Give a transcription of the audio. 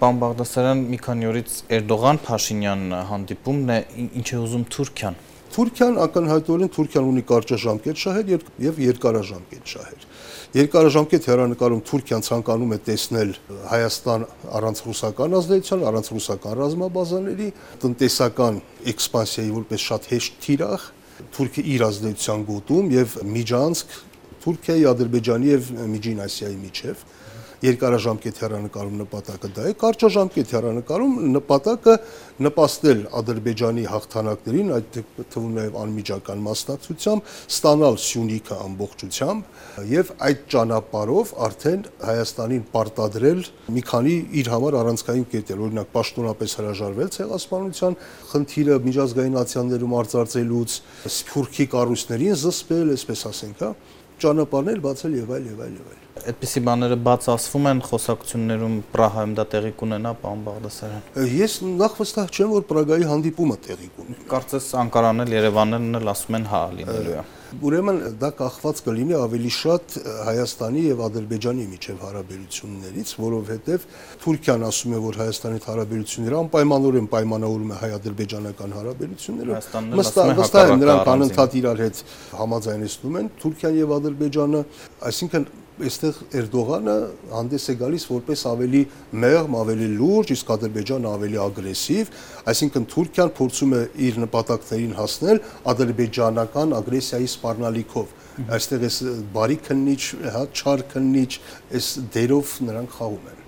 Պարոն Բաղդասարյան, մի քանի օրից Էրդողան-Փաշինյան հանդիպումն է, ինչ է ուզում Թուրքիան։ Թուրքիան ակնհայտորեն Թուրքիան ունի կարճաժամկետ շահեր եւ երկարաժամկետ շահեր։ Երկարաժամկետ հեռանկարում Թուրքիան ցանկանում է տեսնել Հայաստան առանց ռուսական ազդեցության, առանց ռուսական ռազմաբազաների, տնտեսական էքսպանսիայի որպես շատ հեշտ թիրախ, Թուրքիա իր ազդեցության գոտում եւ միջանցք Թուրքիայի, Ադրբեջանի եւ Միջին Ասիայի միջև երկարաժամկետ հեռանկարում նպատակը դա է, կարճաժամկետ հեռանկարում նպատակը նպաստել Ադրբեջանի հաղթանակներին, այդ թվում նաև անմիջական մասնակցությամբ, ստանալ Սյունիքը ամբողջությամբ եւ այդ ճանապարհով արդեն Հայաստանին պարտադրել մի քանի իր համար առանցքային կետեր, օրինակ պաշտոնապես հրաժարվել ցեղասպանության խնդիրը միջազգային ացիաներում արծարծելուց, Սփյուռքի կառույցներին զսպել, այսպես ասենք, ճանապարհներ բացել եւ այլ եւ այլ եւ այլ։ Այդպիսի բաները բաց ասվում են խոսակցություններում Պրահայում դա տեղի կունենա, պարոն Բաղդասարյան։ Ես նախ վստահ չեմ, որ Պրագայի հանդիպումը տեղի կունենա։ Կարծես Անկարանն էլ Երևանն էլ ասում են հա լինելու է։ Ուրեմն դա կախված կլինի ավելի շատ Հայաստանի եւ Ադրբեջանի միջև հարաբերություններից, որովհետեւ Թուրքիան ասում է, որ Հայաստանի հարաբերությունները անպայմանորեն պայմանավորում է հայ-ադրբեջանական հարաբերությունները։ Վստահ եմ նրանք անընդհատ իրար հետ համաձայնեցնում են Թուրքիան եւ Ադրբեջանը, այսինքն այստեղ Էրդողանը հանդես է գալիս որպես ավելի մեղմ, ավելի լուրջ, իսկ Ադրբեջանը ավելի ագրեսիվ, այսինքն Թուրքիան փորձում է իր նպատակներին հասնել ադրբեջանական ագրեսիայի սպառնալիքով։ Այստեղ էս բարի քննիչ, չար քննիչ, այս դերով նրանք խաղում են։